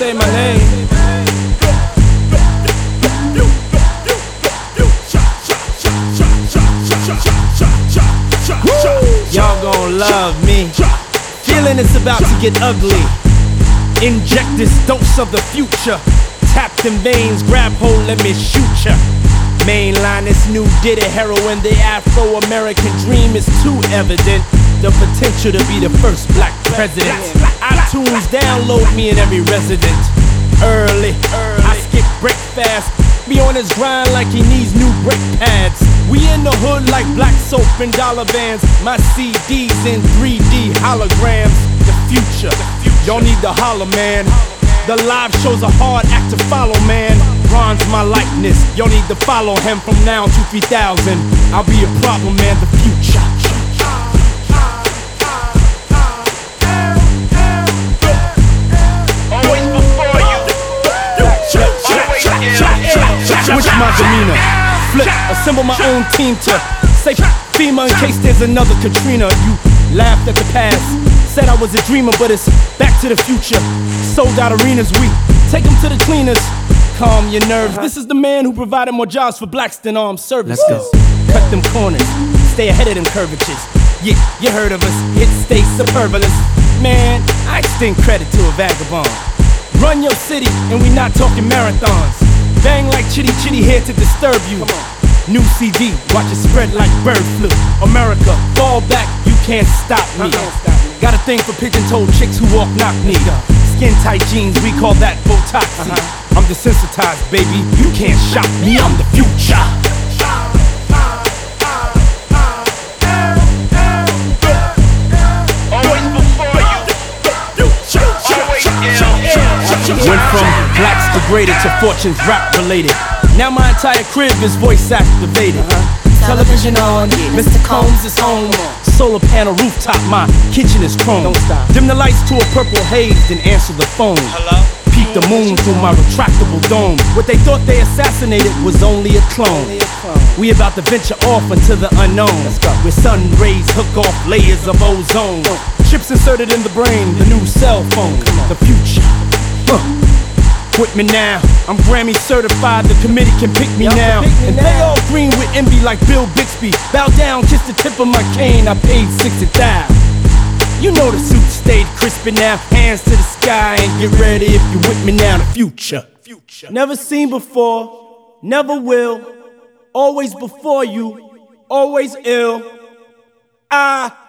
say my name. Y'all gon' love me. Feeling it's about to get ugly. Inject this dose of the future. Tap them veins, grab hold, let me shoot ya. Mainline this new Diddy heroin. The Afro-American dream is too evident. The potential to be the first black president. iTunes download me in every resident. Early, I skip breakfast. Be on his grind like he needs new brake pads. We in the hood like black soap and dollar bands. My CDs in 3D holograms. The future, y'all need to holler, man. The live shows a hard act to follow, man. Ron's my likeness, y'all need to follow him from now to 3000. I'll be a problem, man, the future. Always before you. Switch my demeanor, flip, assemble my own team to say FEMA in case there's another Katrina. You laughed at the past, said I was a dreamer, but it's back to the future. Sold out arenas, we take them to the cleaners. Calm your nerves, this is the man who provided more jobs for blacks than armed services. Let's go. Cut them corners, stay ahead of them curvatures. Yeah, you heard of us, hits stay superfluous. Man, I extend credit to a vagabond. Run your city, and we not talking marathons. Bang like chitty chitty here to disturb you. New CD, watch it spread like bird flu. America, fall back, you can't stop me. Got a thing for pigeon-toed chicks who walk knock knee. Skin tight jeans, we call that Botoxy. I'm desensitized, baby, you can't shop me, I'm the future. Always before you. Went from blacks degraded to fortunes rap related. Now my entire crib is voice activated. Television on, Mr. Combs is home. Solar panel rooftop, my kitchen is chrome. Dim the lights to a purple haze, then answer the phone. Hello? Peek the moon through my retractable dome. What they thought they assassinated was only a clone. We about to venture off into the unknown, where sun rays hook off layers of ozone. Chips inserted in the brain, the new cell phone, the future. With me now, I'm Grammy certified, the committee can pick me now. And they all green with envy like Bill Bixby. Bow down, kiss the tip of my cane, I paid 60,000. You know the suit stayed crispy now, hands to the sky and get ready if you with me now, the future. Never seen before, never will, always before you, always ill. I